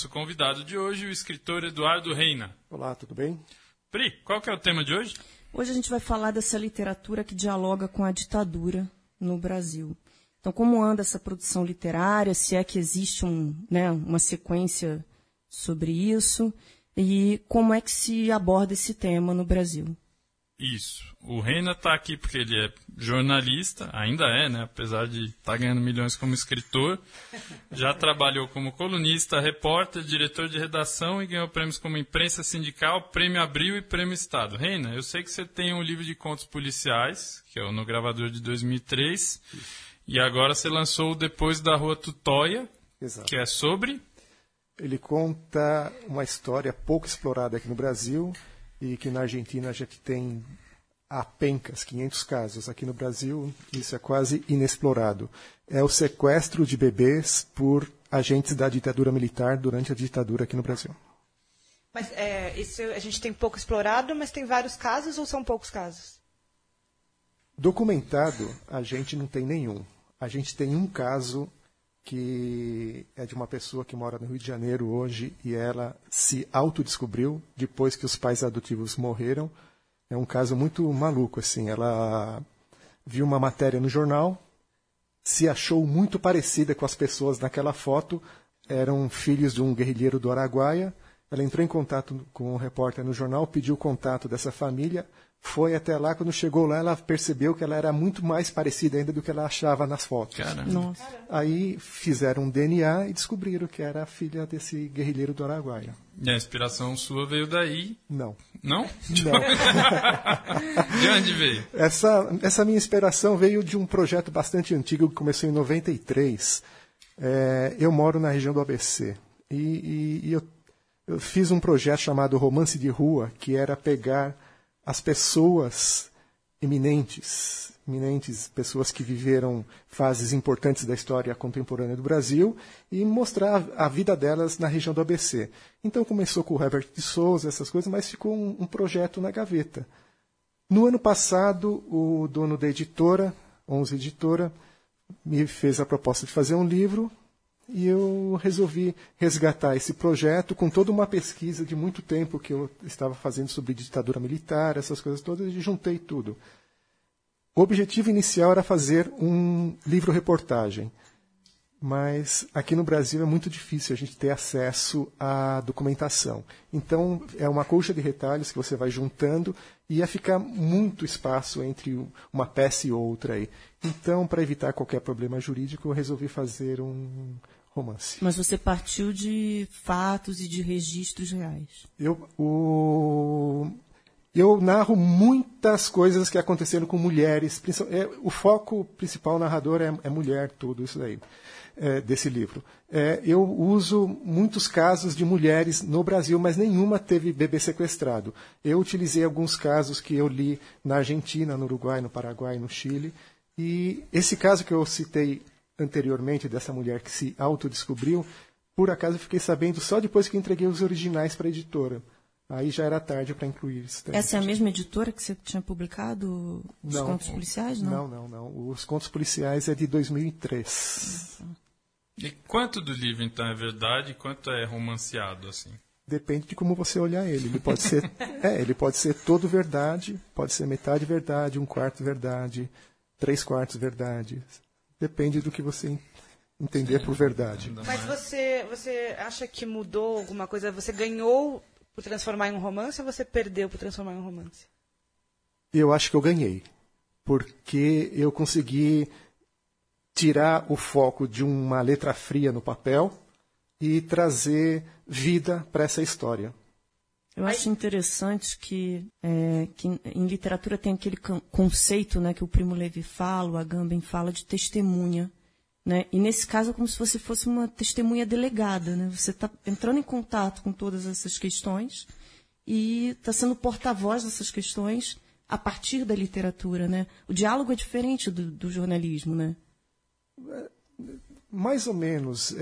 Nosso convidado de hoje, o escritor Eduardo Reina. Olá, tudo bem? Pri, qual que é o tema de hoje? Hoje a gente vai falar dessa literatura que dialoga com a ditadura no Brasil. Então, como anda essa produção literária, se é que existe uma sequência sobre isso, e como é que se aborda esse tema no Brasil. Isso. O Reina está aqui porque ele é jornalista, ainda é, né? Apesar de estar ganhando milhões como escritor. Já trabalhou como colunista, repórter, diretor de redação e ganhou prêmios como Imprensa Sindical, Prêmio Abril e Prêmio Estado. Reina, eu sei que você tem um livro de contos policiais, que é o No Gravador de 2003, e agora você lançou o Depois da Rua Tutóia, Exato. Que é sobre... Ele conta uma história pouco explorada aqui no Brasil e que na Argentina a gente tem há pencas, 500 casos. Aqui no Brasil isso é quase inexplorado. É o sequestro de bebês por agentes da ditadura militar durante a ditadura aqui no Brasil. Mas isso a gente tem pouco explorado, mas tem vários casos ou são poucos casos? Documentado a gente não tem nenhum. A gente tem um caso que é de uma pessoa que mora no Rio de Janeiro hoje e ela se autodescobriu depois que os pais adotivos morreram. É um caso muito maluco, assim. Ela viu uma matéria no jornal, se achou muito parecida com as pessoas naquela foto, eram filhos de um guerrilheiro do Araguaia. Ela entrou em contato com um repórter no jornal, pediu o contato dessa família, foi até lá, quando chegou lá ela percebeu que ela era muito mais parecida ainda do que ela achava nas fotos. Nossa. Aí fizeram um DNA e descobriram que era a filha desse guerrilheiro do Araguaia. E a inspiração sua veio daí? Não. Não? Não. De onde veio? Essa minha inspiração veio de um projeto bastante antigo que começou em 93. Eu moro na região do ABC e eu fiz um projeto chamado Romance de Rua, que era pegar as pessoas eminentes, pessoas que viveram fases importantes da história contemporânea do Brasil e mostrar a vida delas na região do ABC. Então começou com o Herbert de Souza, essas coisas, mas ficou um projeto na gaveta. No ano passado, o dono da editora, 11 Editora, me fez a proposta de fazer um livro e eu resolvi resgatar esse projeto com toda uma pesquisa de muito tempo que eu estava fazendo sobre ditadura militar, essas coisas todas, e juntei tudo. O objetivo inicial era fazer um livro-reportagem, mas aqui no Brasil é muito difícil a gente ter acesso à documentação. Então, é uma colcha de retalhos que você vai juntando e ia ficar muito espaço entre uma peça e outra aí. Então, para evitar qualquer problema jurídico, eu resolvi fazer um romance. Mas você partiu de fatos e de registros reais. Eu narro muitas coisas que aconteceram com mulheres. O foco principal narrador é mulher, tudo isso daí, desse livro. Eu uso muitos casos de mulheres no Brasil, mas nenhuma teve bebê sequestrado. Eu utilizei alguns casos que eu li na Argentina, no Uruguai, no Paraguai, no Chile. E esse caso que eu citei anteriormente, dessa mulher que se autodescobriu, por acaso eu fiquei sabendo só depois que entreguei os originais para a editora. Aí já era tarde para incluir isso. Essa é a mesma editora que você tinha publicado os contos policiais? Não. Os contos policiais é de 2003. E quanto do livro, então, é verdade e quanto é romanceado, assim? Depende de como você olhar ele. Ele pode ser todo verdade, pode ser metade verdade, 1/4 verdade, 3/4 verdade. Depende do que você entender por verdade. Mas você acha que mudou alguma coisa? Você ganhou por transformar em um romance ou você perdeu por transformar em um romance? Eu acho que eu ganhei. Porque eu consegui tirar o foco de uma letra fria no papel e trazer vida para essa história. Eu acho interessante que em literatura tem aquele conceito, né, que o Primo Levi fala, o Agamben fala, de testemunha. Né? E nesse caso é como se você fosse uma testemunha delegada. Né? Você está entrando em contato com todas essas questões e está sendo porta-voz dessas questões a partir da literatura. Né? O diálogo é diferente do jornalismo. Né? Mais ou menos.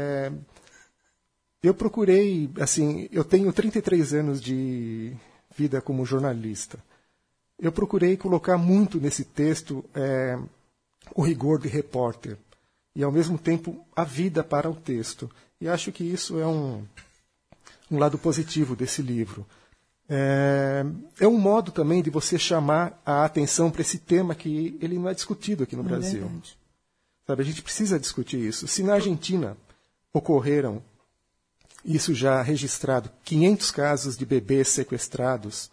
Eu procurei, assim, eu tenho 33 anos de vida como jornalista. Eu procurei colocar muito nesse texto o rigor de repórter. e, ao mesmo tempo, a vida para o texto. E acho que isso é um lado positivo desse livro. É um modo também de você chamar a atenção para esse tema que ele não é discutido aqui no Brasil. Verdade. Sabe, a gente precisa discutir isso. Se na Argentina ocorreram, isso já registrado, 500 casos de bebês sequestrados,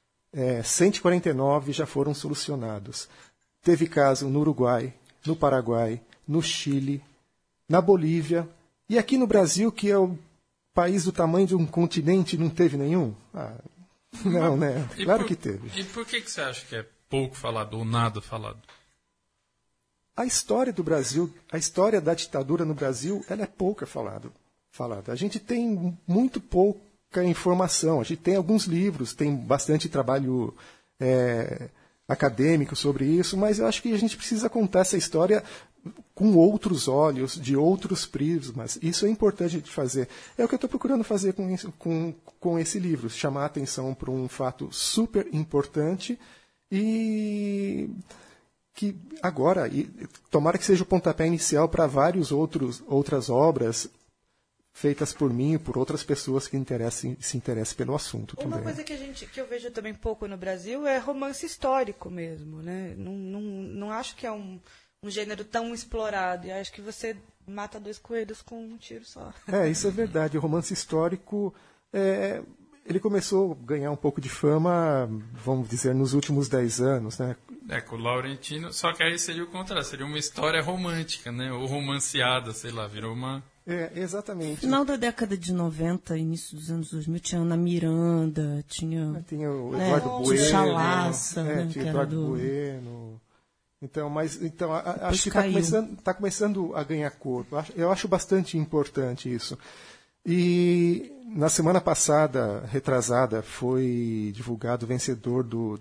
149 já foram solucionados. Teve caso no Uruguai, no Paraguai, no Chile, na Bolívia, e aqui no Brasil, que é o país do tamanho de um continente, não teve nenhum? Não, né? Claro que teve. E por que você acha que é pouco falado ou nada falado? A história do Brasil, a história da ditadura no Brasil, ela é pouca falada. A gente tem muito pouca informação. A gente tem alguns livros, tem bastante trabalho acadêmico sobre isso, mas eu acho que a gente precisa contar essa história com outros olhos, de outros prismas. Isso é importante de fazer. É o que eu estou procurando fazer com esse livro, chamar a atenção para um fato super importante e que agora, tomara que seja o pontapé inicial para várias outras obras feitas por mim e por outras pessoas que se interessem pelo assunto também. Uma coisa que eu vejo também pouco no Brasil é romance histórico mesmo, né? Não acho que é um gênero tão explorado. E acho que você mata dois coelhos com um tiro só. Isso é verdade. O romance histórico, ele começou a ganhar um pouco de fama, vamos dizer, nos últimos 10 anos, né? Com o Laurentino, só que aí seria o contrário, seria uma história romântica, né? Ou romanceada, sei lá, virou uma... Exatamente. Final da década de 90, início dos anos 2000, tinha Ana Miranda, tinha o Eduardo Bueno, Chalaça, tinha Eduardo Bueno. Então, acho que está começando a ganhar corpo. Eu acho bastante importante isso. E na semana passada, retrasada, foi divulgado o vencedor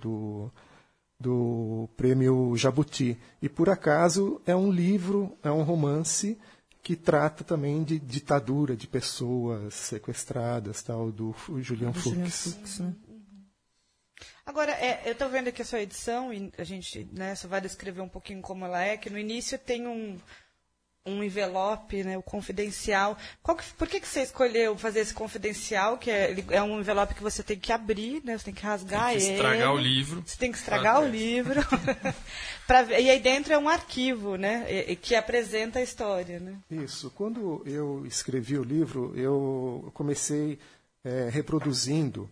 do prêmio Jabuti. E, por acaso, é um livro, é um romance que trata também de ditadura, de pessoas sequestradas, tal, do Julian Fuchs. Né? Agora, eu estou vendo aqui a sua edição, e a gente só vai descrever um pouquinho como ela é, que no início tem um envelope, né, o confidencial. Por que você escolheu fazer esse confidencial, que é um envelope que você tem que abrir, né, você tem que rasgar ele. Tem que estragar o livro. Você tem que estragar o livro. E aí dentro é um arquivo, né, que apresenta a história. Né? Isso. Quando eu escrevi o livro, eu comecei reproduzindo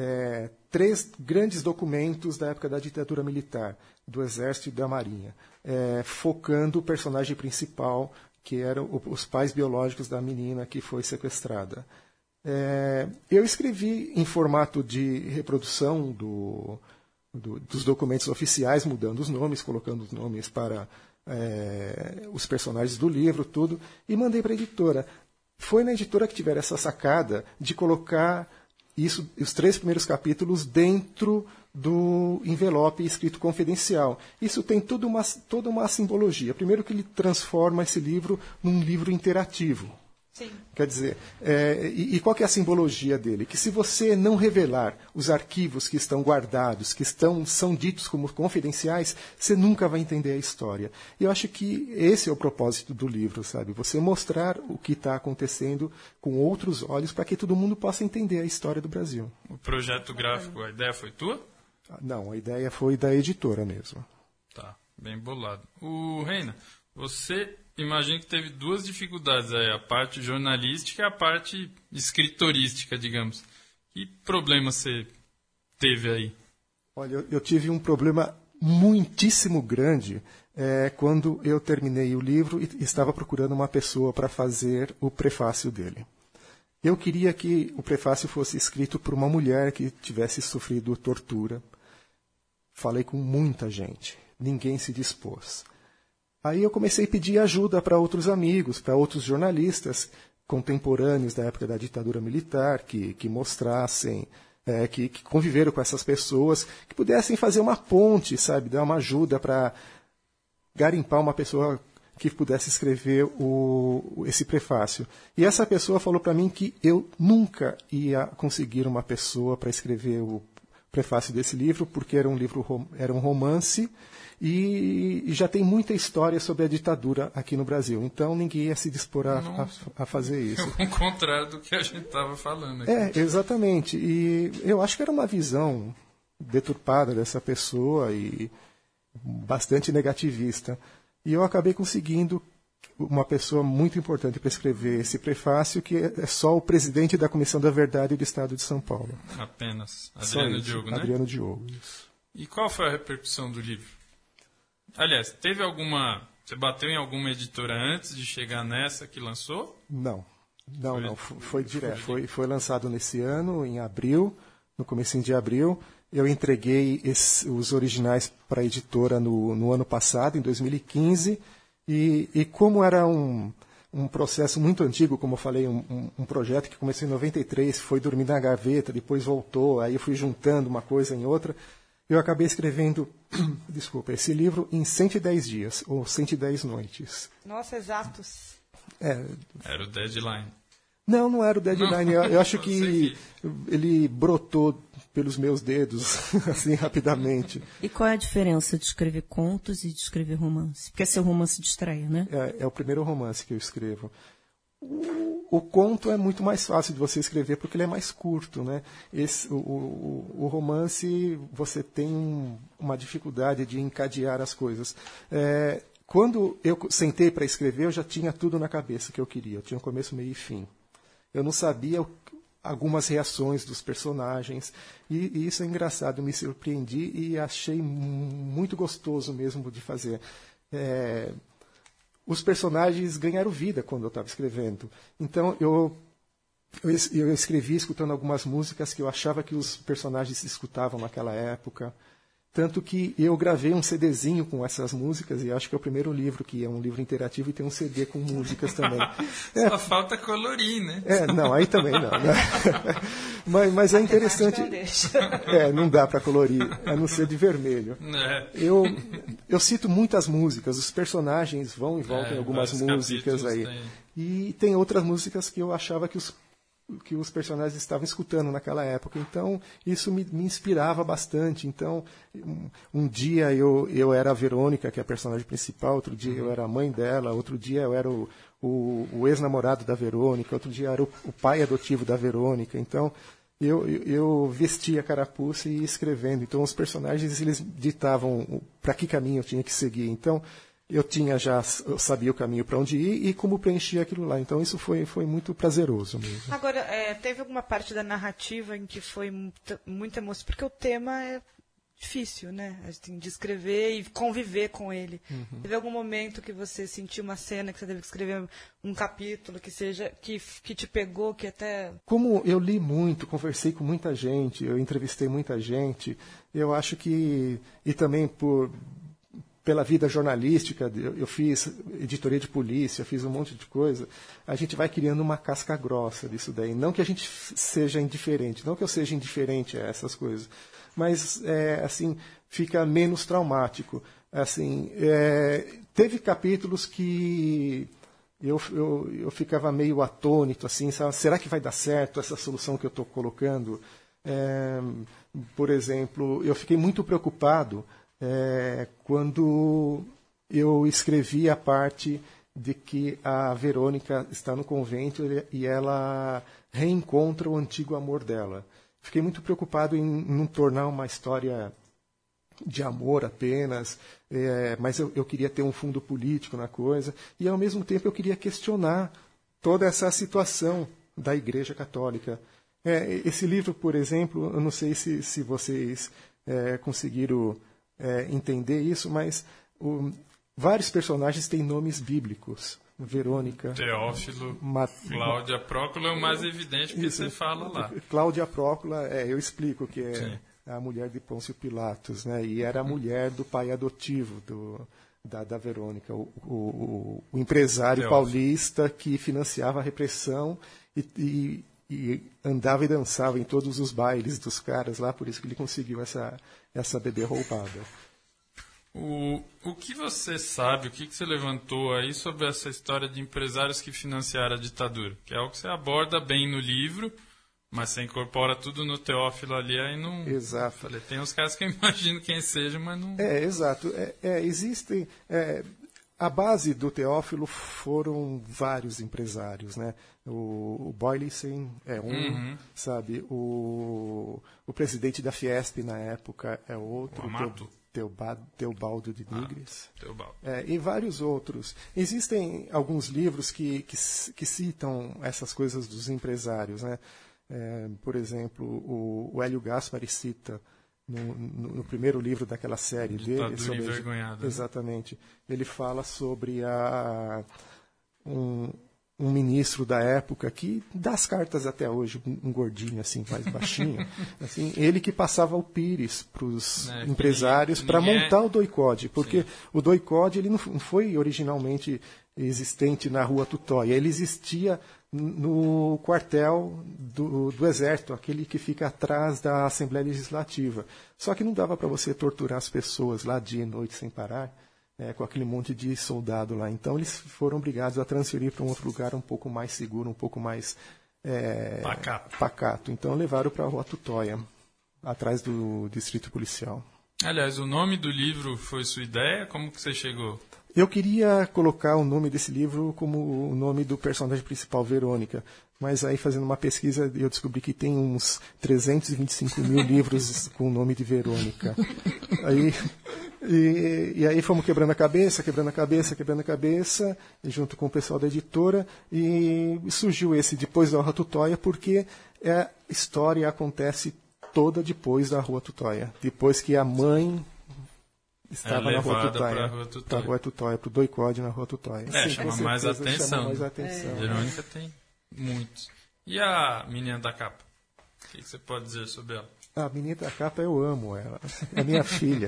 3 grandes documentos da época da ditadura militar, do Exército e da Marinha, focando o personagem principal, que eram os pais biológicos da menina que foi sequestrada. Eu escrevi em formato de reprodução dos documentos oficiais, mudando os nomes, colocando os nomes para os personagens do livro, tudo, e mandei para a editora. Foi na editora que tiveram essa sacada de colocar isso, os 3 primeiros capítulos dentro do envelope escrito confidencial. Isso tem toda uma simbologia. Primeiro que ele transforma esse livro num livro interativo. Sim. Quer dizer, e qual que é a simbologia dele? Que se você não revelar os arquivos que estão guardados, que são ditos como confidenciais, você nunca vai entender a história. E eu acho que esse é o propósito do livro, sabe? Você mostrar o que está acontecendo com outros olhos para que todo mundo possa entender a história do Brasil. O projeto gráfico, a ideia foi tua? Não, a ideia foi da editora mesmo. Tá, bem bolado. Reina, você... Imagino que teve 2 dificuldades aí, a parte jornalística e a parte escritorística, digamos. Que problema você teve aí? Olha, eu tive um problema muitíssimo grande quando eu terminei o livro e estava procurando uma pessoa para fazer o prefácio dele. Eu queria que o prefácio fosse escrito por uma mulher que tivesse sofrido tortura. Falei com muita gente, ninguém se dispôs. Aí eu comecei a pedir ajuda para outros amigos, para outros jornalistas contemporâneos da época da ditadura militar, que mostrassem, que conviveram com essas pessoas, que pudessem fazer uma ponte, sabe, dar uma ajuda para garimpar uma pessoa que pudesse escrever esse prefácio. E essa pessoa falou para mim que eu nunca ia conseguir uma pessoa para escrever o prefácio desse livro, porque era um romance e já tem muita história sobre a ditadura aqui no Brasil. Então ninguém ia se dispor a fazer isso. É o contrário do que a gente estava falando aqui. Exatamente. E eu acho que era uma visão deturpada dessa pessoa e bastante negativista. E eu acabei conseguindo uma pessoa muito importante para escrever esse prefácio, que é só o presidente da Comissão da Verdade do Estado de São Paulo. Apenas. Adriano Diogo, né? Adriano Diogo, isso. E qual foi a repercussão do livro? Aliás, teve alguma... Você bateu em alguma editora antes de chegar nessa que lançou? Não. Foi direto. Foi lançado nesse ano, em abril, no comecinho de abril. Eu entreguei os originais para a editora no ano passado, em 2015, e como era um processo muito antigo, como eu falei, um projeto que começou em 93, foi dormir na gaveta, depois voltou, aí eu fui juntando uma coisa em outra, eu acabei escrevendo, esse livro em 110 dias, ou 110 noites. Nossa, exatos. Era o deadline. Não era o deadline. Eu acho que ele brotou pelos meus dedos, assim, rapidamente. E qual é a diferença de escrever contos e de escrever romance? Porque é seu romance de estreia, né? É o primeiro romance que eu escrevo. O conto é muito mais fácil de você escrever porque ele é mais curto, né? O romance, você tem uma dificuldade de encadear as coisas. Quando eu sentei para escrever, eu já tinha tudo na cabeça que eu queria. Eu tinha começo, meio e fim. Eu não sabia algumas reações dos personagens, e isso é engraçado, eu me surpreendi e achei muito gostoso mesmo de fazer. Os personagens ganharam vida quando eu estava escrevendo. Então, eu escrevi escutando algumas músicas que eu achava que os personagens escutavam naquela época. Tanto que eu gravei um CDzinho com essas músicas, e acho que é o primeiro livro, que é um livro interativo e tem um CD com músicas também. Só falta colorir, né? Não, aí também não. Né? Mas é interessante. Não dá para colorir, a não ser de vermelho. Eu cito muitas músicas, os personagens vão e voltam em algumas músicas aí. E tem outras músicas que eu achava que os personagens estavam escutando naquela época. Então, isso me inspirava bastante. Então, um dia eu era a Verônica, que é a personagem principal, outro dia eu era a mãe dela, outro dia eu era o ex-namorado da Verônica, outro dia era o pai adotivo da Verônica. Então, eu vestia a carapuça e ia escrevendo. Então, os personagens, eles ditavam para que caminho eu tinha que seguir. Então, eu sabia o caminho para onde ir e como preencher aquilo lá. Então, isso foi muito prazeroso mesmo. Agora, teve alguma parte da narrativa em que foi muito emocionante? Porque o tema é difícil, né? Assim, de escrever e conviver com ele. Uhum. Teve algum momento que você sentiu uma cena, que você teve que escrever um capítulo, que te pegou, que até... Como eu li muito, conversei com muita gente, eu entrevistei muita gente, eu acho que... E também pela vida jornalística, eu fiz editoria de polícia, fiz um monte de coisa, a gente vai criando uma casca grossa disso daí. Não que a gente seja indiferente, não que eu seja indiferente a essas coisas, mas, assim, fica menos traumático. Assim, teve capítulos que eu ficava meio atônito, assim, sabe? Será que vai dar certo essa solução que eu estou colocando? Por exemplo, eu fiquei muito preocupado quando eu escrevi a parte de que a Verônica está no convento e ela reencontra o antigo amor dela. Fiquei muito preocupado em não tornar uma história de amor apenas, mas eu queria ter um fundo político na coisa, e ao mesmo tempo eu queria questionar toda essa situação da Igreja Católica. Esse livro, por exemplo, eu não sei se vocês conseguiram... entender isso, mas vários personagens têm nomes bíblicos. Verônica, Teófilo, Cláudia Prócula é o mais evidente que você fala lá. Cláudia Prócula, eu explico que é a mulher de Pôncio Pilatos, né? E era a mulher do pai adotivo da Verônica, o empresário Teófilo paulista que financiava a repressão e andava e dançava em todos os bailes dos caras lá, por isso que ele conseguiu essa bebê roubada. O que você sabe, o que você levantou aí sobre essa história de empresários que financiaram a ditadura? Que é algo que você aborda bem no livro, Mas você incorpora tudo no Teófilo ali, aí não... Exato. Falei, tem uns caras que eu imagino quem seja, mas não... Exato. Existem... a base do Teófilo foram vários empresários, né? O Boylicen é um, sabe? O presidente da Fiesp na época é outro. Teobaldo de Nigris. Teobaldo. E vários outros. Existem alguns livros que citam essas coisas dos empresários, né? Por exemplo, o Hélio Gaspari cita no primeiro livro daquela série dele, sobre exatamente, ele fala sobre um ministro da época que dá as cartas até hoje, um gordinho assim, mais baixinho, assim, ele que passava o pires para os empresários para montar o doicode, porque sim, o doicode ele não foi originalmente existente na Rua Tutóia, ele existia no quartel do Exército, aquele que fica atrás da Assembleia Legislativa. Só que não dava para você torturar as pessoas lá dia e noite sem parar, com aquele monte de soldado lá. Então eles foram obrigados a transferir para um outro lugar um pouco mais seguro, um pouco mais pacato. Então levaram para a Rua Tutóia, atrás do distrito policial. Aliás, o nome do livro foi sua ideia? Como que você chegou? Eu queria colocar o nome desse livro como o nome do personagem principal, Verônica. Mas aí, fazendo uma pesquisa, eu descobri que tem uns 325 mil livros com o nome de Verônica. E aí fomos quebrando a cabeça, junto com o pessoal da editora, e surgiu esse Depois da Rua Tutóia, porque a história acontece toda depois da Rua Tutóia. Depois que a mãe estava na Rua Tutóia, para a Rua Tutóia, para o doicode na Rua Tutóia. Chama mais atenção. Verônica tem muitos. E a menina da capa? O que você pode dizer sobre ela? A menina da capa, eu amo ela. É minha filha.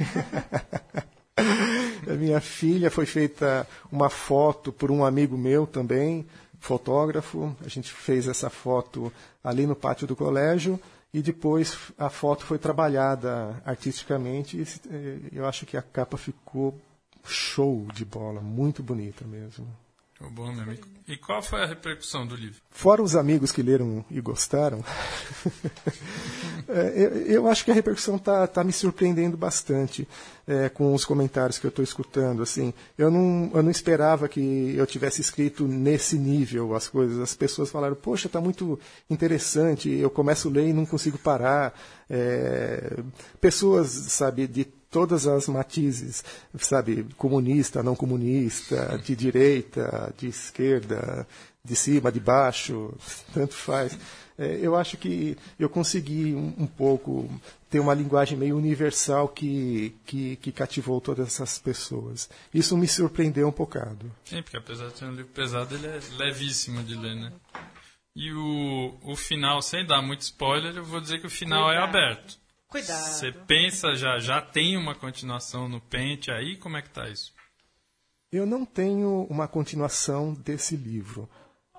É minha filha. Foi feita uma foto por um amigo meu também, fotógrafo. A gente fez essa foto ali no pátio do colégio. E depois a foto foi trabalhada artisticamente. E eu acho que a capa ficou show de bola, muito bonita mesmo. Bom, meu amigo. E qual foi a repercussão do livro? Fora os amigos que leram e gostaram, eu acho que a repercussão está me surpreendendo bastante com os comentários que eu estou escutando. Assim, eu não esperava que eu tivesse escrito nesse nível as coisas. As pessoas falaram, poxa, está muito interessante, eu começo a ler e não consigo parar. Pessoas, sabe, de todas as matizes, sabe, comunista, não comunista, de direita, de esquerda, de cima, de baixo, tanto faz. Eu acho que eu consegui um pouco ter uma linguagem meio universal que cativou todas essas pessoas. Isso me surpreendeu um bocado. Sim, porque apesar de ser um livro pesado, ele é levíssimo de ler, né? E o final, sem dar muito spoiler, eu vou dizer que o final é aberto. Cuidado. Você pensa, já tem uma continuação no pente aí? Como é que tá isso? Eu não tenho uma continuação desse livro.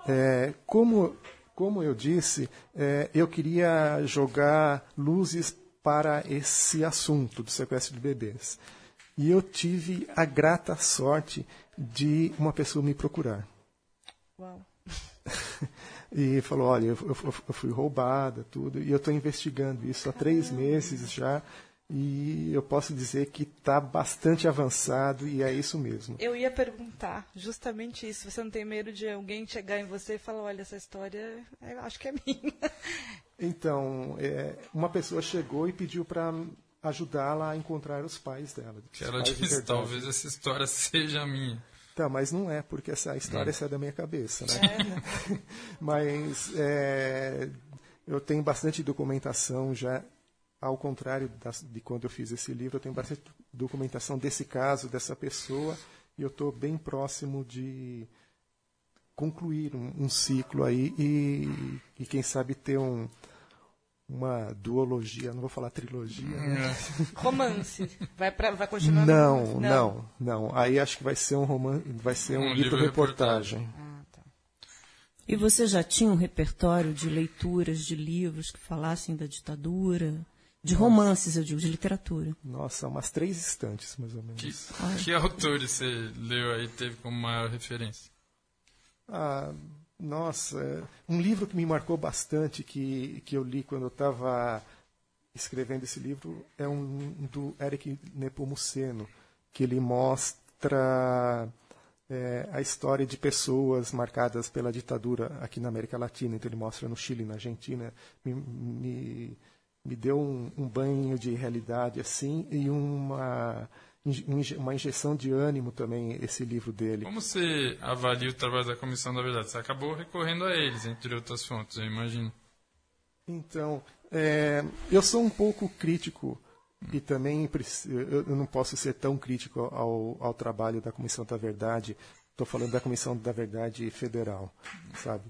Como eu disse, eu queria jogar luzes para esse assunto do sequestro de bebês. E eu tive a grata sorte de uma pessoa me procurar. Uau. E falou, olha, eu fui roubada, tudo, e eu estou investigando isso há 3 meses já, e eu posso dizer que está bastante avançado, e é isso mesmo. Eu ia perguntar justamente isso. Você não tem medo de alguém chegar em você e falar, olha, essa história, eu acho que é minha? Então, uma pessoa chegou e pediu para ajudá-la a encontrar os pais dela. Que ela disse, talvez essa história seja minha. Tá, mas não é, porque essa história sai da minha cabeça, né? Mas eu tenho bastante documentação já, ao contrário de quando eu fiz esse livro, eu tenho bastante documentação desse caso, dessa pessoa, e eu estou bem próximo de concluir um ciclo aí e quem sabe ter uma duologia, não vou falar trilogia, né? Romance. Vai continuar? Não. Aí acho que vai ser um romance, vai ser um livro-reportagem. Tá. E você já tinha um repertório de leituras de livros que falassem da ditadura? De romances, eu digo, de literatura. Nossa, umas 3 estantes, mais ou menos. Que autores você leu aí, teve como maior referência? Nossa, um livro que me marcou bastante, que eu li quando eu estava escrevendo esse livro, é um do Eric Nepomuceno, que ele mostra a história de pessoas marcadas pela ditadura aqui na América Latina. Então ele mostra no Chile, na Argentina. Me deu um banho de realidade assim e uma injeção de ânimo também, esse livro dele. Como você avalia o trabalho da Comissão da Verdade? Você acabou recorrendo a eles, entre outras fontes, eu imagino. Então, eu sou um pouco crítico e também eu não posso ser tão crítico ao trabalho da Comissão da Verdade. Estou falando da Comissão da Verdade Federal, sabe?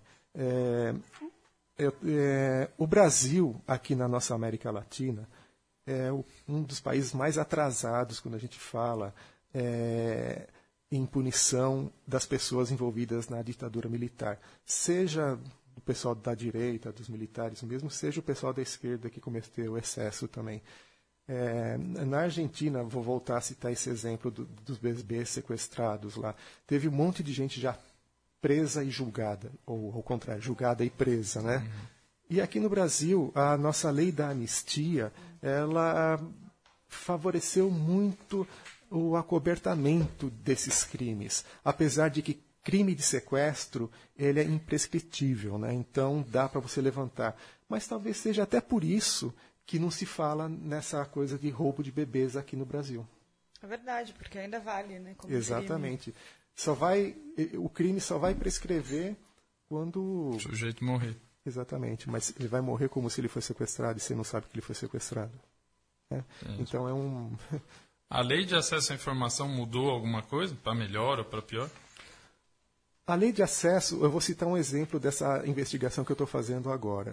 O Brasil, aqui na nossa América Latina, é um dos países mais atrasados quando a gente fala em punição das pessoas envolvidas na ditadura militar. Seja o pessoal da direita, dos militares mesmo, seja o pessoal da esquerda que cometeu excesso também. Na Argentina, vou voltar a citar esse exemplo dos bebês sequestrados lá. Teve um monte de gente já presa e julgada, ou ao contrário, julgada e presa, né? Uhum. E aqui no Brasil, a nossa lei da anistia, ela favoreceu muito o acobertamento desses crimes, apesar de que crime de sequestro ele é imprescritível, né? Então dá para você levantar. Mas talvez seja até por isso que não se fala nessa coisa de roubo de bebês aqui no Brasil. É verdade, porque ainda vale, né? Como exatamente. O crime só vai prescrever quando o sujeito morrer. Exatamente, mas ele vai morrer como se ele foi sequestrado e você não sabe que ele foi sequestrado. Né? Então é um... A lei de acesso à informação mudou alguma coisa? Para melhor ou para pior? A lei de acesso, eu vou citar um exemplo dessa investigação que eu estou fazendo agora.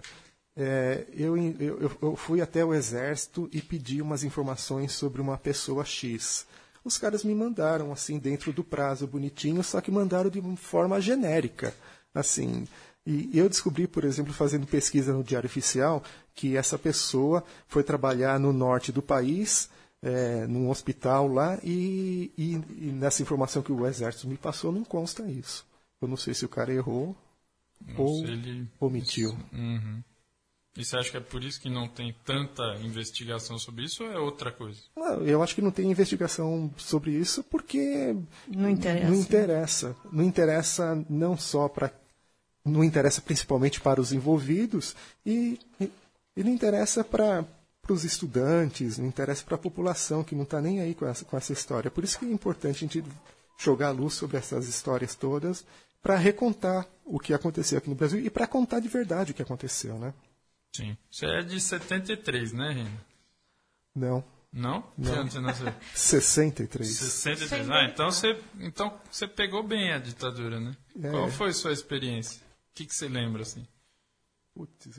Eu fui até o Exército e pedi umas informações sobre uma pessoa X. Os caras me mandaram, assim, dentro do prazo bonitinho, só que mandaram de uma forma genérica, assim... E eu descobri, por exemplo, fazendo pesquisa no Diário Oficial, que essa pessoa foi trabalhar no norte do país, num hospital lá, e nessa informação que o Exército me passou não consta isso. Eu não sei se o cara errou ou ele omitiu. Uhum. E você acha que é por isso que não tem tanta investigação sobre isso ou é outra coisa? Não, eu acho que não tem investigação sobre isso porque não interessa. Não interessa não só para... Não interessa principalmente para os envolvidos e não interessa para os estudantes, não interessa para a população que não está nem aí com essa história. Por isso que é importante a gente jogar a luz sobre essas histórias todas para recontar o que aconteceu aqui no Brasil e para contar de verdade o que aconteceu, né? Sim. Você é de 73, né, Renan? Não. Não? Não. Você nasceu? 63. 63. Então você pegou bem a ditadura, né? Qual foi a sua experiência? O que você lembra, assim? Putz,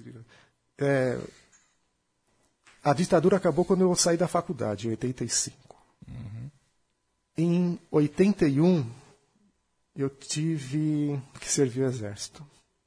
a ditadura acabou quando eu saí da faculdade, em 85. Uhum. Em 81, eu tive que servir o Exército.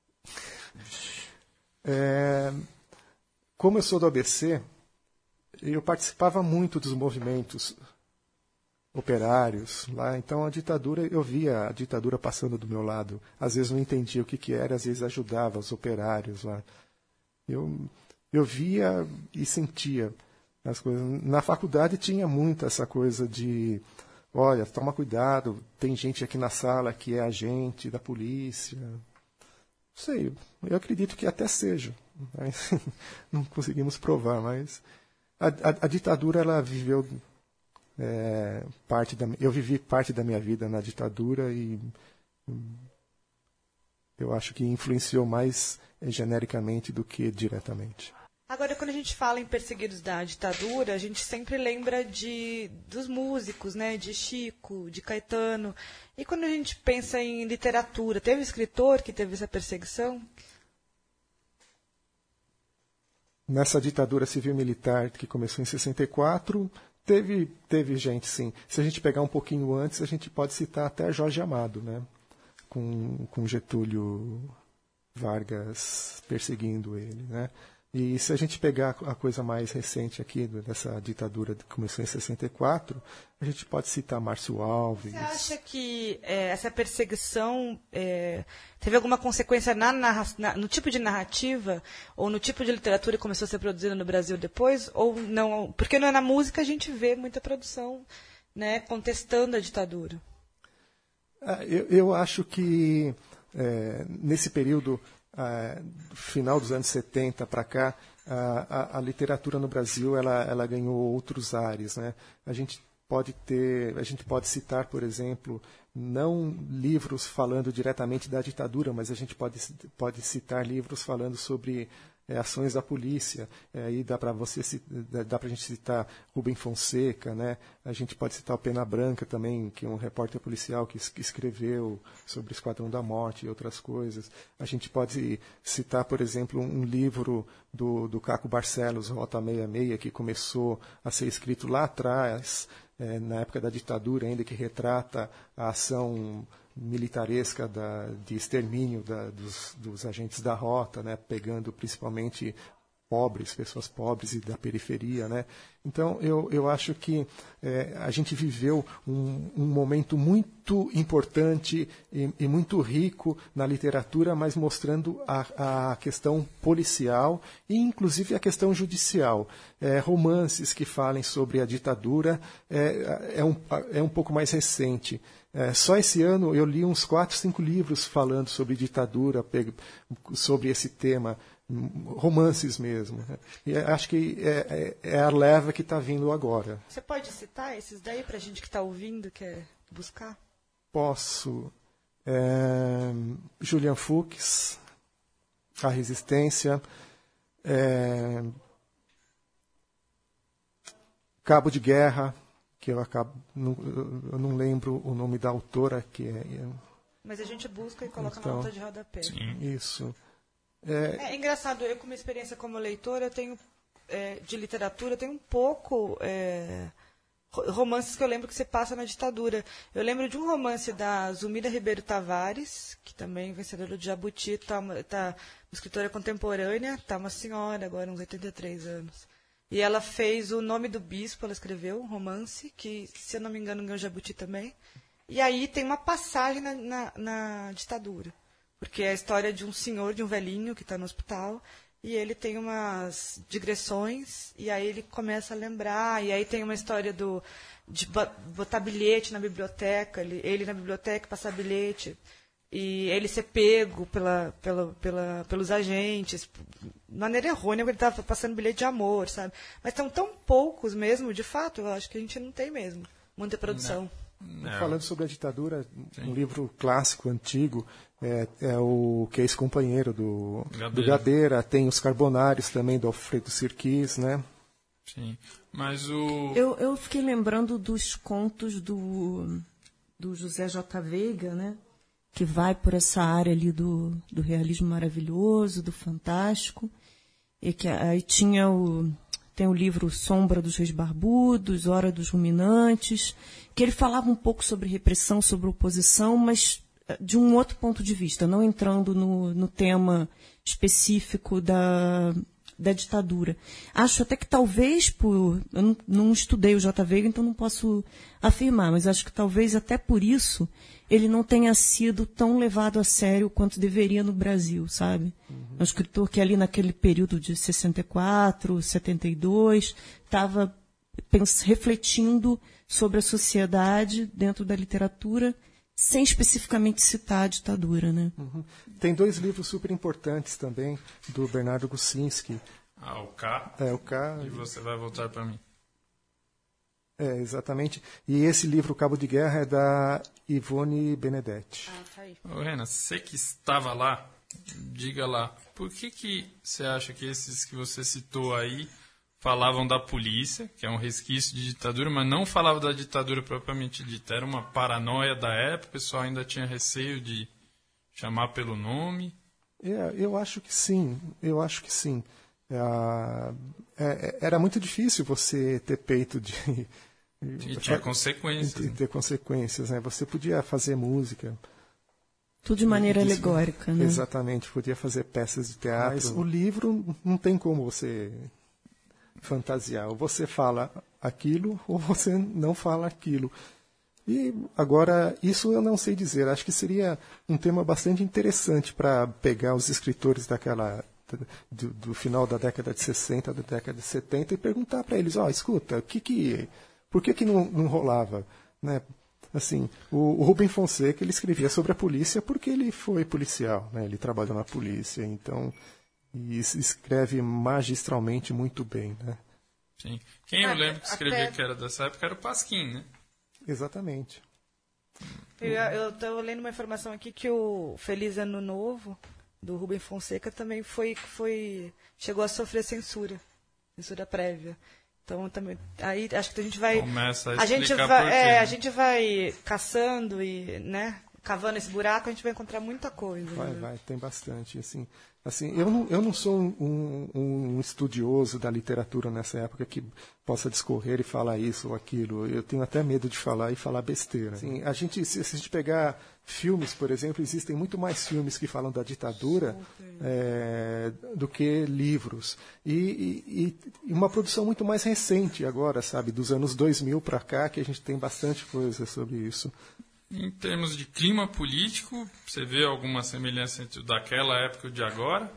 Como eu sou do ABC, eu participava muito dos movimentos operários lá, então eu via a ditadura passando do meu lado. Às vezes não entendia o que era, às vezes ajudava os operários lá. Eu via e sentia as coisas. Na faculdade tinha muito essa coisa de, olha, toma cuidado, tem gente aqui na sala que é agente da polícia. Não sei, eu acredito que até seja, mas não conseguimos provar, mas a ditadura ela viveu eu vivi parte da minha vida na ditadura e eu acho que influenciou mais genericamente do que diretamente. Agora, quando a gente fala em perseguidos da ditadura, a gente sempre lembra dos músicos, né? De Chico, de Caetano. E quando a gente pensa em literatura, teve escritor que teve essa perseguição? Nessa ditadura civil-militar que começou em 64... Teve gente, sim. Se a gente pegar um pouquinho antes, a gente pode citar até Jorge Amado, né? Com Getúlio Vargas perseguindo ele, né? E se a gente pegar a coisa mais recente aqui, dessa ditadura que começou em 64, a gente pode citar Márcio Alves. Você acha que essa perseguição teve alguma consequência no tipo de narrativa ou no tipo de literatura que começou a ser produzida no Brasil depois? Ou não? Porque na música a gente vê muita produção, né, contestando a ditadura. Eu acho que nesse período, final dos anos 70 para cá, a literatura no Brasil ela ganhou outros ares, né? A gente pode citar, por exemplo, não livros falando diretamente da ditadura, mas a gente pode citar livros falando sobre ações da polícia. Aí dá para a gente citar Rubem Fonseca, né? A gente pode citar o Pena Branca também, que é um repórter policial que escreveu sobre o Esquadrão da Morte e outras coisas. A gente pode citar, por exemplo, um livro do Caco Barcelos, Rota 66, que começou a ser escrito lá atrás, na época da ditadura ainda, que retrata a ação militaresca de extermínio dos agentes da rota, né, pegando principalmente pessoas pobres e da periferia, né? Então, eu acho que a gente viveu um momento muito importante e muito rico na literatura, mas mostrando a questão policial e, inclusive, a questão judicial. Romances que falem sobre a ditadura é um pouco mais recente. Só esse ano eu li uns 4, 5 livros falando sobre ditadura, sobre esse tema, romances mesmo. E acho que é a leva que está vindo agora. Você pode citar esses daí para a gente que está ouvindo, quer buscar? Posso. Julian Fuchs, A Resistência, Cabo de Guerra, que eu não lembro o nome da autora, que Mas a gente busca e coloca na nota de rodapé. Sim. Isso. É engraçado, eu com uma experiência como leitora, eu tenho de literatura, tenho um pouco romances que eu lembro que se passa na ditadura. Eu lembro de um romance da Zulmira Ribeiro Tavares, que também é vencedora do Jabuti, uma escritora contemporânea, uma senhora agora, uns 83 anos. E ela fez O Nome do Bispo, ela escreveu um romance, que, se eu não me engano, ganhou Jabuti também. E aí tem uma passagem na ditadura. Porque é a história de um senhor, de um velhinho que está no hospital, e ele tem umas digressões, e aí ele começa a lembrar, e aí tem uma história de botar bilhete na biblioteca, ele na biblioteca passar bilhete, e ele ser pego pelos agentes, de maneira errônea, porque ele estava passando bilhete de amor, sabe? Mas estão tão poucos mesmo, de fato, eu acho que a gente não tem mesmo muita produção. Não. Falando sobre a ditadura, um livro clássico, antigo, é o Que é Ex-Companheiro do Gabeira. Tem Os Carbonários também, do Alfredo Sirquis, né? Sim, mas Eu fiquei lembrando dos contos do José J. Veiga, né? Que vai por essa área ali do realismo maravilhoso, do fantástico. E que aí tem o livro Sombra dos Reis Barbudos, Hora dos Ruminantes, que ele falava um pouco sobre repressão, sobre oposição, mas de um outro ponto de vista, não entrando no tema específico da ditadura. Acho até que talvez eu não estudei o J. Veiga, então não posso afirmar, mas acho que talvez até por isso ele não tenha sido tão levado a sério quanto deveria no Brasil, sabe? É um escritor que ali naquele período de 64, 72, estava refletindo sobre a sociedade dentro da literatura, sem especificamente citar a ditadura, né? Uhum. Tem 2 livros super importantes também, do Bernardo Gusinski. o K. O K. E Você Vai Voltar para Mim. Exatamente. E esse livro, Cabo de Guerra, é da Ivone Benedetti. Tá aí. Ô, Renan, você que estava lá, diga lá, por que você acha que esses que você citou aí falavam da polícia, que é um resquício de ditadura, mas não falavam da ditadura propriamente dita? Era uma paranoia da época, o pessoal ainda tinha receio de chamar pelo nome? Eu acho que sim. Era muito difícil você ter peito de... E tinha consequências. Ter consequências, né? Você podia fazer música. Tudo de maneira alegórica, né? Exatamente, podia fazer peças de teatro. Mas o livro não tem como você fantasiar. Ou você fala aquilo, ou você não fala aquilo. E agora, isso eu não sei dizer. Acho que seria um tema bastante interessante para pegar os escritores do final da década de 60, da década de 70, e perguntar para eles, escuta, por que não rolava? Né? Assim, o Rubem Fonseca, ele escrevia sobre a polícia porque ele foi policial, né? Ele trabalhou na polícia, então, e escreve magistralmente muito bem, né? Sim. Quem eu lembro que escrevia que era dessa época era o Pasquim, né? Exatamente. Eu estou lendo uma informação aqui que o Feliz Ano Novo, do Rubem Fonseca, também chegou a sofrer censura prévia. Então também aí acho que a gente vai começa a a gente vai caçando e, né, cavando esse buraco, a gente vai encontrar muita coisa. Vai, tem bastante, assim, eu não sou um estudioso da literatura nessa época que possa discorrer e falar isso ou aquilo. Eu tenho até medo de falar e falar besteira. Assim, se a gente pegar filmes, por exemplo, existem muito mais filmes que falam da ditadura do que livros. E uma produção muito mais recente agora, sabe, dos anos 2000 para cá, que a gente tem bastante coisa sobre isso. Em termos de clima político, você vê alguma semelhança entre o daquela época e o de agora?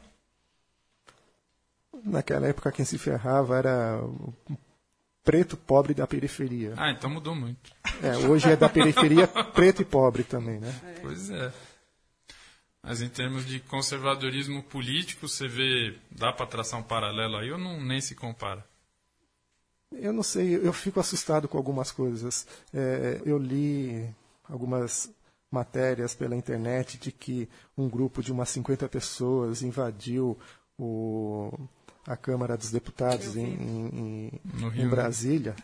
Naquela época quem se ferrava era o preto pobre da periferia. Então mudou muito. Hoje é da periferia preto e pobre também, né? Pois é. Mas em termos de conservadorismo político, você vê, dá para traçar um paralelo aí ou nem se compara? Eu não sei, eu fico assustado com algumas coisas. Eu li algumas matérias pela internet de que um grupo de umas 50 pessoas invadiu a Câmara dos Deputados em Brasília,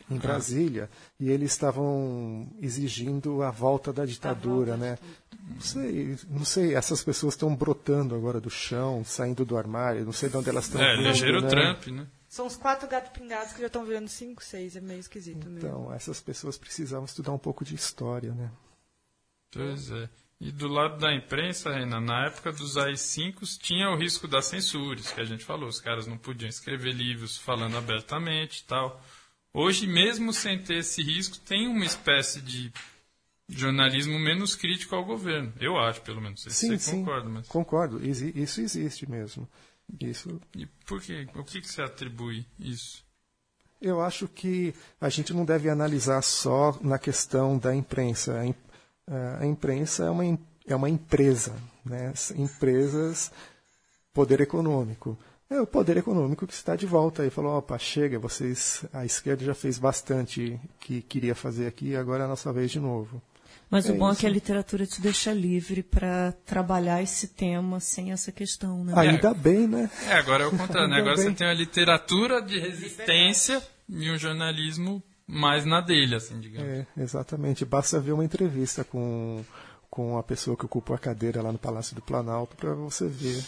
e eles estavam exigindo a volta da ditadura, né? Não sei, essas pessoas estão brotando agora do chão, saindo do armário, não sei de onde elas estão vindo, elegeram né? o Trump, né? São os 4 gatos pingados que já estão virando 5, 6, é meio esquisito mesmo. Então, essas pessoas precisavam estudar um pouco de história, né? Pois é. E do lado da imprensa, Renan, na época dos AI-5 tinha o risco das censures, que a gente falou. Os caras não podiam escrever livros falando abertamente e tal. Hoje, mesmo sem ter esse risco, tem uma espécie de jornalismo menos crítico ao governo. Eu acho, pelo menos. Você concorda? Mas... Concordo. Isso existe mesmo. E por quê? O que você atribui isso? Eu acho que a gente não deve analisar só na questão da imprensa. A imprensa é uma empresa, né? Empresas, poder econômico. É o poder econômico que está de volta e falou, chega, a esquerda já fez bastante que queria fazer aqui, agora é a nossa vez de novo. Mas o bom é que a literatura te deixa livre para trabalhar esse tema sem essa questão, né? Ainda bem, né? Agora é o contrário, né? Agora você tem uma literatura de resistência e um jornalismo mais na dele, assim, digamos. Exatamente. Basta ver uma entrevista com a pessoa que ocupa a cadeira lá no Palácio do Planalto para você ver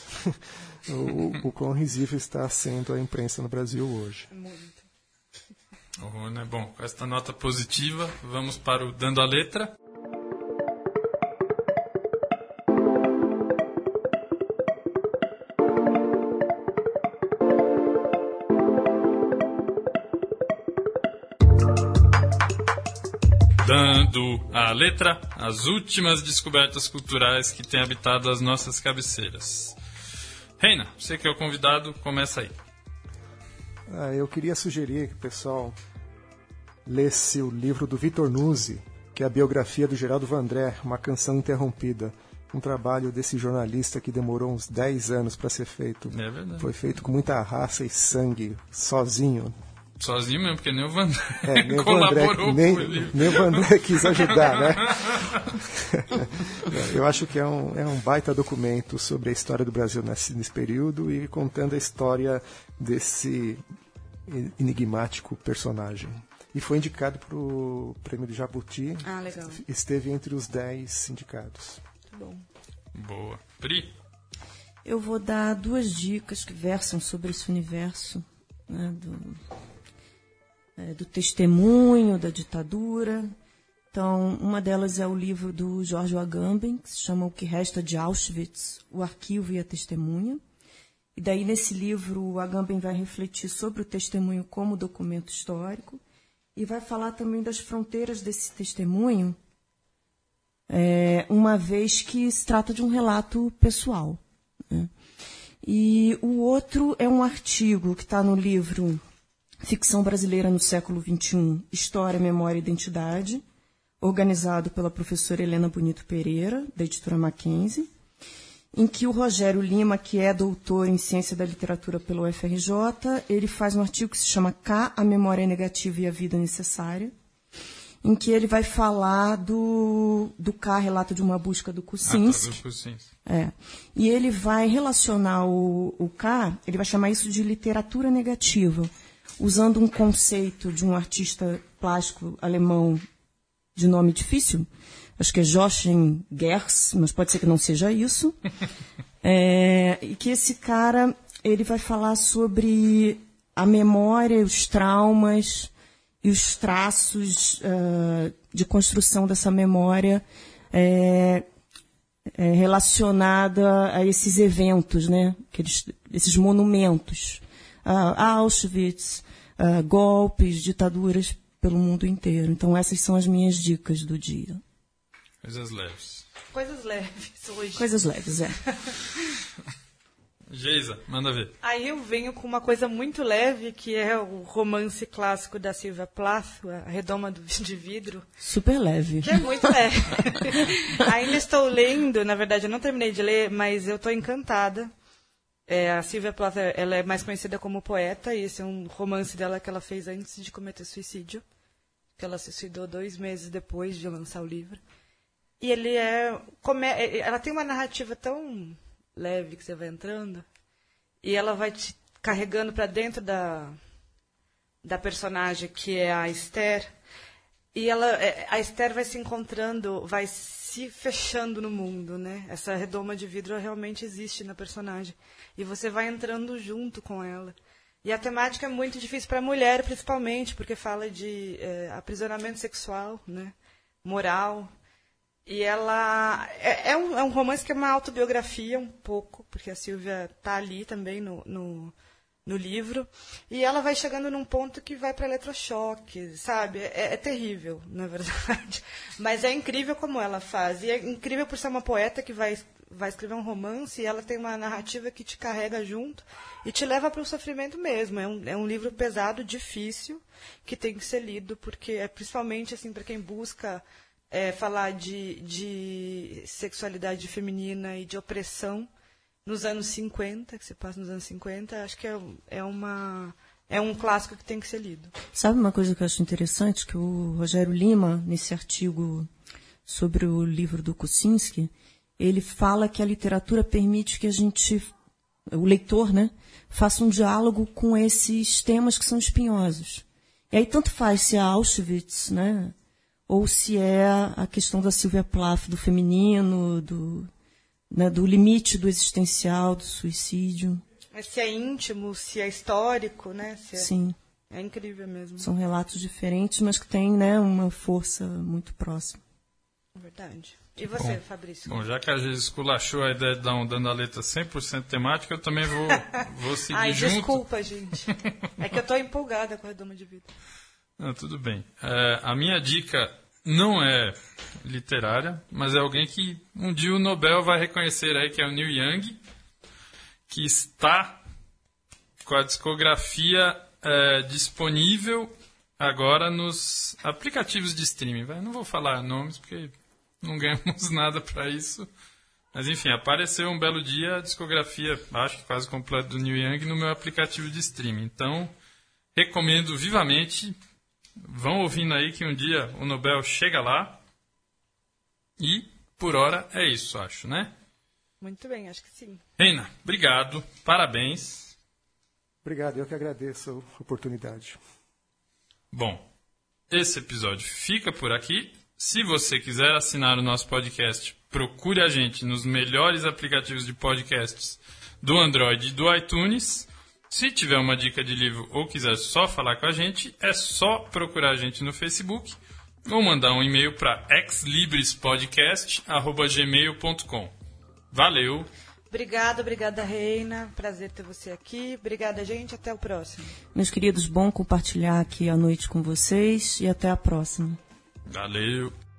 o quão risível está sendo a imprensa no Brasil hoje. Muito. Né? Bom, com esta nota positiva, vamos para o Dando a Letra. Dando a letra, as últimas descobertas culturais que têm habitado as nossas cabeceiras. Reina, você que é o convidado, começa aí. Eu queria sugerir que o pessoal lesse o livro do Vitor Nuzzi, que é a biografia do Geraldo Vandré, Uma Canção Interrompida. Um trabalho desse jornalista que demorou uns 10 anos para ser feito. É verdade. Foi feito com muita raça e sangue, sozinho. Sozinho mesmo, porque nem o Vandré nem colaborou nem, com o livro. Nem o Vandré quis ajudar, né? Eu acho que é um baita documento sobre a história do Brasil nesse período e contando a história desse enigmático personagem. E foi indicado para o Prêmio do Jabuti. Legal. Esteve entre os 10 indicados. Muito bom. Boa. Pri? Eu vou dar 2 dicas que versam sobre esse universo, né, do testemunho, da ditadura. Então, uma delas é o livro do George Agamben, que se chama O que Resta de Auschwitz, o Arquivo e a Testemunha. E daí, nesse livro, o Agamben vai refletir sobre o testemunho como documento histórico e vai falar também das fronteiras desse testemunho, uma vez que se trata de um relato pessoal, né? E o outro é um artigo que está no livro Ficção Brasileira no Século XXI, História, Memória e Identidade, organizado pela professora Helena Bonito Pereira, da editora Mackenzie, em que o Rogério Lima, que é doutor em Ciência da Literatura pelo UFRJ, ele faz um artigo que se chama K, a Memória Negativa e a Vida Necessária, em que ele vai falar do K, relato de uma busca do Kuczynski. E ele vai relacionar o K, ele vai chamar isso de literatura negativa, usando um conceito de um artista plástico alemão de nome difícil, acho que é Joachim Gers, mas pode ser que não seja isso, e que esse cara ele vai falar sobre a memória, os traumas e os traços de construção dessa memória relacionada a esses eventos, né? Esses monumentos, Auschwitz, golpes, ditaduras pelo mundo inteiro. Então, essas são as minhas dicas do dia. Coisas leves. Coisas leves hoje. Coisas leves, Geisa, manda ver. Aí eu venho com uma coisa muito leve, que é o romance clássico da Sylvia Plath, A Redoma de Vidro. Super leve. Que é muito leve. Ainda estou lendo, na verdade eu não terminei de ler, mas eu estou encantada. A Sylvia Plath, ela é mais conhecida como poeta, e esse é um romance dela que ela fez antes de cometer suicídio, que ela se suicidou 2 meses depois de lançar o livro. E ele ela tem uma narrativa tão leve que você vai entrando, e ela vai te carregando para dentro da personagem, que é a Esther, e a Esther vai se encontrando, vai se fechando no mundo, né? Essa redoma de vidro realmente existe na personagem, e você vai entrando junto com ela. E a temática é muito difícil para a mulher, principalmente, porque fala de aprisionamento sexual, né? Moral. E ela é um romance que é uma autobiografia um pouco, porque a Sylvia está ali também no livro, e ela vai chegando num ponto que vai para eletrochoque, sabe? É terrível, na verdade, mas é incrível como ela faz, e é incrível por ser uma poeta que vai escrever um romance, e ela tem uma narrativa que te carrega junto e te leva para o sofrimento mesmo. É um livro pesado, difícil, que tem que ser lido, porque é principalmente assim, para quem busca falar de sexualidade feminina e de opressão nos anos 50, que se passa nos anos 50, acho que é um clássico que tem que ser lido. Sabe uma coisa que eu acho interessante? Que o Rogério Lima, nesse artigo sobre o livro do Kuczynski, ele fala que a literatura permite que o leitor, né, faça um diálogo com esses temas que são espinhosos. E aí tanto faz se é Auschwitz, né, ou se é a questão da Sylvia Plath, do feminino, do limite do existencial, do suicídio. Mas se é íntimo, se é histórico, né? Sim. É incrível mesmo. São relatos diferentes, mas que têm, né, uma força muito próxima. Verdade. E você, Fabrício? Bom, já que a gente esculachou a ideia de dar um Dando a Letra 100% temática, eu também vou seguir junto. Desculpa, gente. É que eu estou empolgada com a Redoma de Vidro. Não, tudo bem. A minha dica não é literária, mas é alguém que um dia o Nobel vai reconhecer aí, que é o Neil Young, que está com a discografia disponível agora nos aplicativos de streaming. Não vou falar nomes, porque não ganhamos nada para isso. Mas, enfim, apareceu um belo dia a discografia, acho que quase completa, do Neil Young no meu aplicativo de streaming. Então, recomendo vivamente. Vão ouvindo aí que um dia o Nobel chega lá. E, por hora, é isso, acho, né? Muito bem, acho que sim. Reina, obrigado. Parabéns. Obrigado, eu que agradeço a oportunidade. Bom, esse episódio fica por aqui. Se você quiser assinar o nosso podcast, procure a gente nos melhores aplicativos de podcasts do Android e do iTunes. Se tiver uma dica de livro ou quiser só falar com a gente, é só procurar a gente no Facebook ou mandar um e-mail para exlibrespodcast@gmail.com. Valeu! Obrigada, Reina. Prazer ter você aqui. Obrigada, gente. Até o próximo. Meus queridos, bom compartilhar aqui a noite com vocês e até a próxima. Valeu!